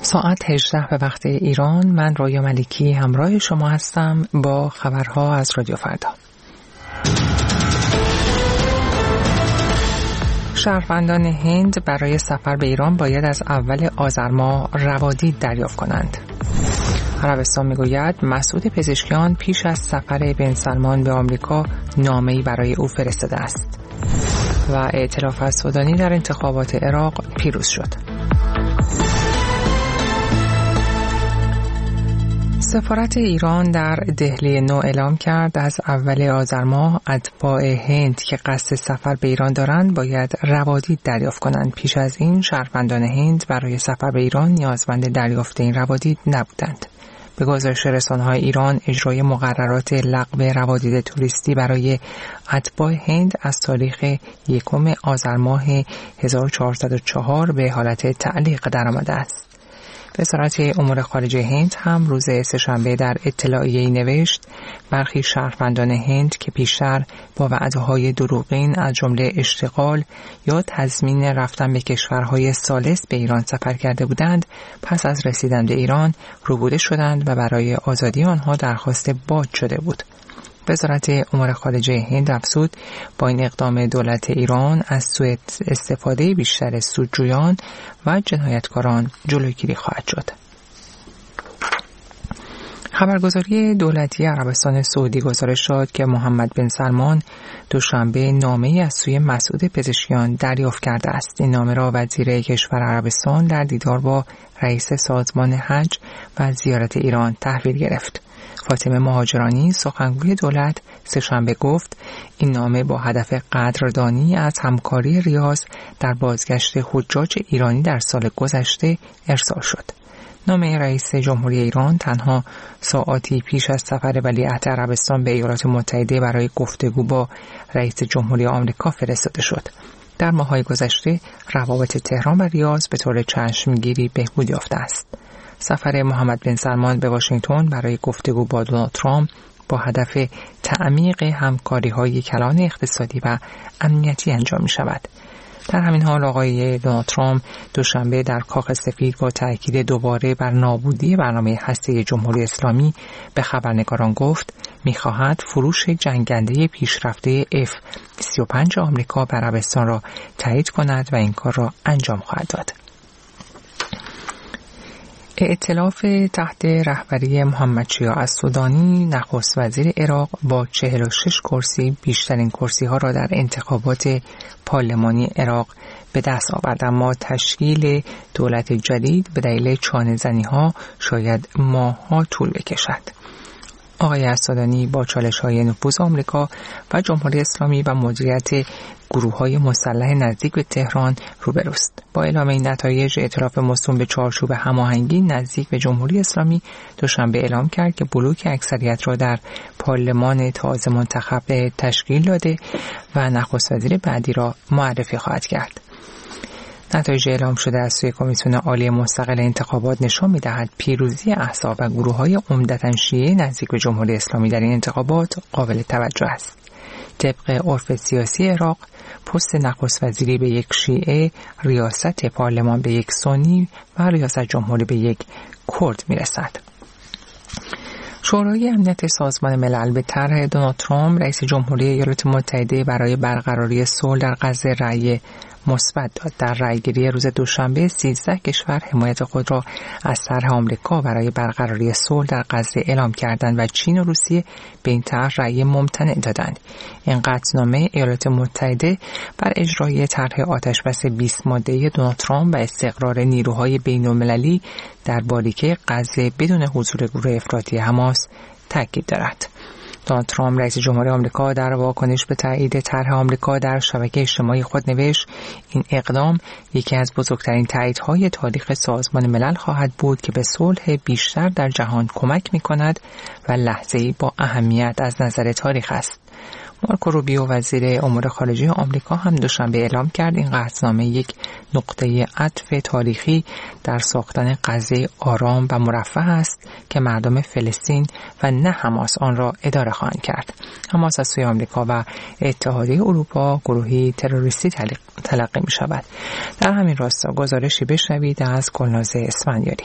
ساعت 18 به وقت ایران. من رویا ملیکی همراه شما هستم با خبرها از رادیو فردا. شهروندان هند برای سفر به ایران باید از اول آذر ماه روادید دریافت کنند. عربستان میگوید مسعود پزشکیان پیش از سفر بن سلمان به آمریکا نامه‌ای برای او فرستاده است. و ائتلاف السودانی در انتخابات عراق پیروز شد. سفارت ایران در دهلی نو اعلام کرد از اول آذر ماه اتباع هند که قصد سفر به ایران دارند باید روادید دریافت کنند. پیش از این شهروندان هند برای سفر به ایران نیازمند دریافت این روادید نبودند. به گزارش رسانه‌های ایران، اجرای مقررات لغو روادید توریستی برای اتباع هند از تاریخ 1 آذر ماه 1404 به حالت تعلیق درآمده است. وزارت امور خارجه هند هم روز سه‌شنبه در اطلاعیه‌ای نوشت برخی شهروندان هند که پیشتر با وعده‌های دروغین از جمله اشتغال یا تضمین رفتن به کشورهای ثالث به ایران سفر کرده بودند، پس از رسیدن به ایران ربوده شدند و برای آزادی آنها درخواست بازداشت شده بود. وزارت امور خارجه هند افزود با این اقدام دولت ایران از سوء استفاده بیشتر سودجویان و جنایتکاران جلوگیری خواهد شد. خبرگزاری دولتی عربستان سعودی گزارش داد که محمد بن سلمان دوشنبه نامه‌ای از سوی مسعود پزشکیان دریافت کرده است. این نامه را وزیر کشور عربستان در دیدار با رئیس سازمان حج و زیارت ایران تحویل گرفت. فاطمه مهاجرانی سخنگوی دولت سه‌شنبه گفت این نامه با هدف قدردانی از همکاری ریاض در بازگشت حجاج ایرانی در سال گذشته ارسال شد. نامه رئیس جمهوری ایران تنها ساعاتی پیش از سفر ولیعهد عربستان به ایالات متحده برای گفتگو با رئیس جمهوری آمریکا فرستاده شد. در ماه‌های گذشته روابط تهران و ریاض به طور چشمگیری بهبود یافته است. سفر محمد بن سلمان به واشنگتن برای گفتگو با دونالد ترامپ با هدف تعمیق همکاری‌های کلان اقتصادی و امنیتی انجام می‌شود. در همین حال آقای دونالد ترامپ دوشنبه در کاخ سفید با تأکید دوباره بر نابودی برنامه هسته جمهوری اسلامی به خبرنگاران گفت می‌خواهد فروش جنگنده پیشرفته F-35 آمریکا به عربستان را تایید کند و این کار را انجام خواهد داد. ائتلاف تحت رهبری محمد شیاع السودانی نخست وزیر عراق با 46 کرسی بیشترین کرسی‌ها را در انتخابات پارلمانی عراق به دست آورد، اما تشکیل دولت جدید به دلیل چانه‌زنی‌ها شاید ماه‌ها طول بکشد. آقای السودانی با چالش‌های نفوذ آمریکا و جمهوری اسلامی و مدیریت گروه‌های مسلح نزدیک به تهران روبروست. با اعلام این نتایج ائتلاف مصون به چارچوب هماهنگی نزدیک به جمهوری اسلامی دوشنبه اعلام کرد که بلوک اکثریت را در پارلمان تازه منتخب تشکیل داده و نخست وزیر بعدی را معرفی خواهد کرد. نتایج اعلام شده از سوی کمیسیون عالی مستقل انتخابات نشان می‌دهد پیروزی احزاب و گروه‌های عمدتاً شیعه نزدیک به جمهوری اسلامی در این انتخابات قابل توجه است. طبق عرف سیاسی عراق، پست نخست وزیری به یک شیعه، ریاست پارلمان به یک سنی و ریاست جمهوری به یک کرد می‌رسد. شورای امنیت سازمان ملل به طرح دونالد ترامپ رئیس جمهوری ایالات متحده برای برقراری صلح در غزه رأی مثبت داد. در رأیگیری روز دوشنبه 13 کشور حمایت خود را از طرح آمریکا برای برقراری صلح در غزه اعلام کردند و چین و روسیه به این طرح رأی ممتنع دادند. این قطعنامه ایالات متحده بر اجرای طرح آتشبس 20 ماده‌ای دونالد ترامپ و استقرار نیروهای بین‌المللی در باریکه غزه بدون حضور گروه افراطی حماس تاکید دارد. دونالد ترامپ رئیس جمهوری آمریکا در واکنش به تایید طرح آمریکا در شبکه اجتماعی خود نوشت این اقدام یکی از بزرگترین تاییدهای تاریخ سازمان ملل خواهد بود که به صلح بیشتر در جهان کمک می‌کند و لحظه‌ای با اهمیت از نظر تاریخ است. مارکو روبیو وزیر امور خارجه آمریکا هم دوشنبه اعلام کرد این قطعنامه یک نقطه عطف تاریخی در ساختن غزه آرام و مرفه است که مردم فلسطین و نه حماس آن را اداره خواهند کرد. حماس از سوی آمریکا و اتحادیه اروپا گروهی تروریستی تلقی می شود. در همین راستا گزارشی بشنوید از گلناز اسفندیاری.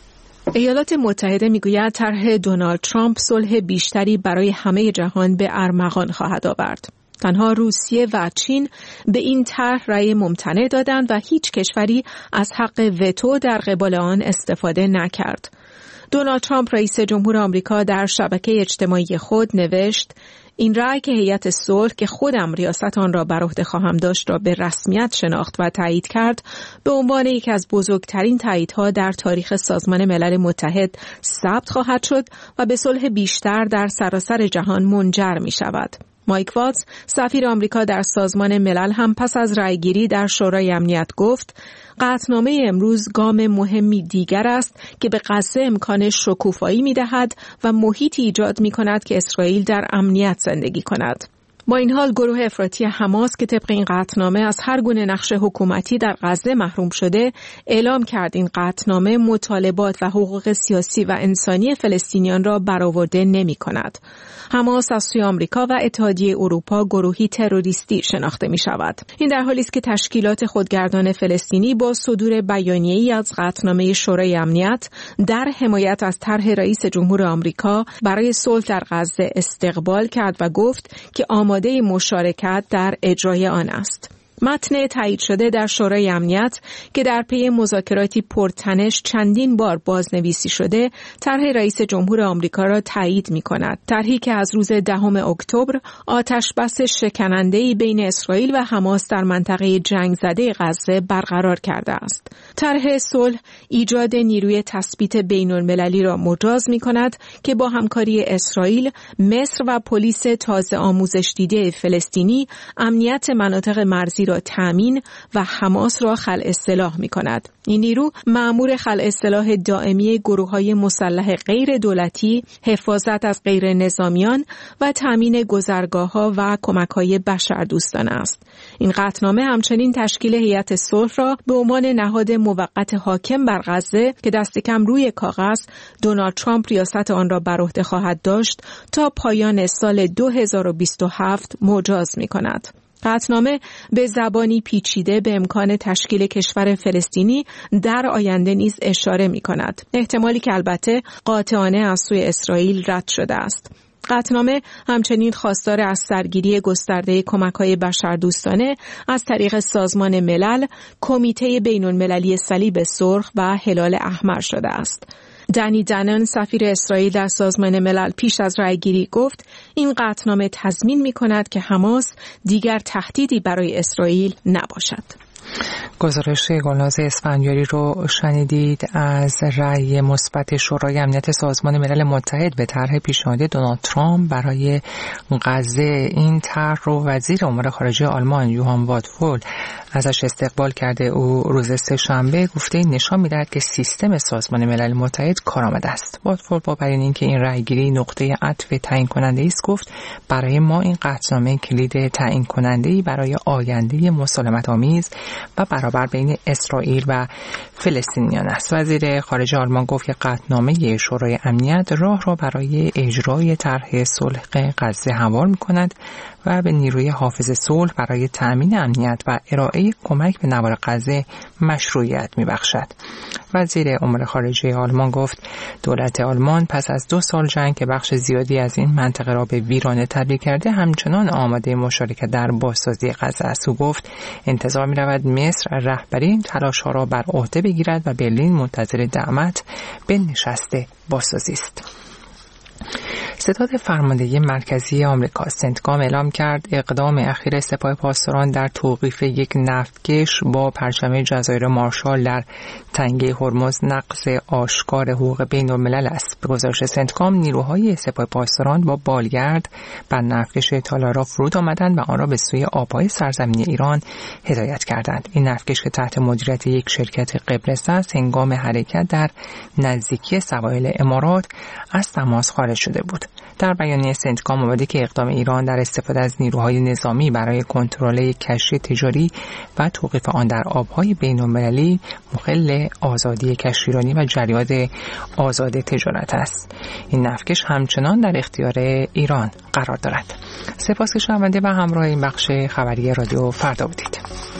ایالات متحده میگوید طرح دونالد ترامپ صلح بیشتری برای همه جهان به ارمغان خواهد آورد. تنها روسیه و چین به این طرح رأی ممتنع دادند و هیچ کشوری از حق وتو در قبال آن استفاده نکرد. دونالد ترامپ رئیس جمهور آمریکا در شبکه اجتماعی خود نوشت: این رأی که هیئت صلح که خودم ریاست آن را بر عهده خواهم داشت را به رسمیت شناخت و تایید کرد، به عنوان یکی از بزرگترین تاییدها در تاریخ سازمان ملل متحد ثبت خواهد شد و به صلح بیشتر در سراسر جهان منجر می شود. مایک والتز سفیر آمریکا در سازمان ملل هم پس از رأیگیری در شورای امنیت گفت: قطعنامه امروز گام مهمی دیگر است که به غزه امکان شکوفایی می‌دهد و محیطی ایجاد می‌کند که اسرائیل در امنیت زندگی کند. با این حال گروه افراطی حماس که طبق این قطعنامه از هر گونه نقش حکومتی در غزه محروم شده، اعلام کرد این قطعنامه مطالبات و حقوق سیاسی و انسانی فلسطینیان را برآورده نمی‌کند. حماس از سوی آمریکا و اتحادیه اروپا گروهی تروریستی شناخته می شود. این در حالی است که تشکیلات خودگردان فلسطینی با صدور بیانیه‌ای از قطعنامه شورای امنیت در حمایت از طرح رئیس جمهور آمریکا برای صلح در غزه استقبال کرد و گفت که آماده مشارکت در اجرای آن است. متن تایید شده در شورای امنیت که در پی مذاکراتی پرتنش چندین بار بازنویسی شده، طرح رئیس جمهور آمریکا را تایید می‌کند. طرحی که از روز 10 اکتبر آتش بس شکننده‌ای بین اسرائیل و حماس در منطقه جنگ زده غزه برقرار کرده است. طرح صلح ایجاد نیروی تثبیت بین‌المللی را مجاز می‌کند که با همکاری اسرائیل، مصر و پلیس تازه آموزش دیده فلسطینی امنیت مناطق مرزی را تامین و حماس را خلع سلاح می‌کند. این نیرو مأمور خلع سلاح دائمی گروه‌های مسلح غیر دولتی، حفاظت از غیر نظامیان و تامین گذرگاه‌ها و کمک‌های بشردوستانه است. این قطعنامه همچنین تشکیل هیئت صلح را به عنوان نهاد موقت حاکم بر غزه که دست کم روی کاغذ دونالد ترامپ ریاست آن را بر عهده خواهد داشت تا پایان سال 2027 مجاز می‌کند. قطعنامه به زبانی پیچیده به امکان تشکیل کشور فلسطینی در آینده نیز اشاره می‌کند، احتمالی که البته قاطعانه از سوی اسرائیل رد شده است. قطعنامه همچنین خواستار از سرگیری گسترده کمک‌های بشردوستانه از طریق سازمان ملل، کمیته بین‌المللی صلیب سرخ و هلال احمر شده است. دنی دنن سفیر اسرائیل در سازمان ملل پیش از رأیگیری گفت این قطعنامه تضمین می‌کند که حماس دیگر تهدیدی برای اسرائیل نباشد. گزارش گلناز اسفندیاری رو شنیدید از رأی مثبت شورای امنیت سازمان ملل متحد به طرح پیشنهادی دونالد ترامپ برای غزه. این طرح رو وزیر امور خارجه آلمان یوهان وادفول ازش استقبال کرده. او روز سه‌شنبه گفته این نشان می‌دهد که سیستم سازمان ملل متحد کارآمد است. وادفول با بیان اینکه این رأیگیری نقطه عطف تعیین کننده است گفت برای ما این قطعنامه کلید تعیین کننده‌ای برای آینده مسالمت‌آمیز و برابر بین اسرائیل و فلسطینیان است. وزیر خارجه آلمان گفت که قطعنامه شورای امنیت راه را برای اجرای طرح صلح غزه هموار می‌کند و به نیروی حافظ صلح برای تأمین امنیت و ارائه کمک به نوار غزه مشروعیت می‌بخشد. وزیر امور خارجه آلمان گفت دولت آلمان پس از 2 سال جنگ که بخش زیادی از این منطقه را به ویرانه تبدیل کرده همچنان آماده مشارکت در بازسازی غزه است. او گفت انتظار می‌رود مصر رهبری این تلاش‌ها را بر عهده بگیرد و برلین منتظر دعوت به نشست بازسازی است. ستاد فرماندهی مرکزی آمریکا سنتکام اعلام کرد اقدام اخیر سپاه پاسداران در توقیف یک نفتکش با پرچم جزایر مارشال در تنگه هرمز نقض آشکار حقوق بین‌الملل است. به گزارش سنتکام نیروهای سپاه پاسداران با بالگرد بر نفتکش تالارا فرود آمدند و آن را به سوی آبهای سرزمینی ایران هدایت کردند. این نفتکش که تحت مدیریت یک شرکت قبرس است هنگام حرکت در نزدیکی سواحل امارات از تماس خارج شده بود. در بیانیه سنتکام آمده که اقدام ایران در استفاده از نیروهای نظامی برای کنترل کشتی تجاری و توقیف آن در آبهای بین‌المللی مخل آزادی کشتیرانی و جریان آزاد تجارت است. این نفتکش همچنان در اختیار ایران قرار دارد. سپاس که شنونده و همراه این بخش خبری رادیو فردا بودید.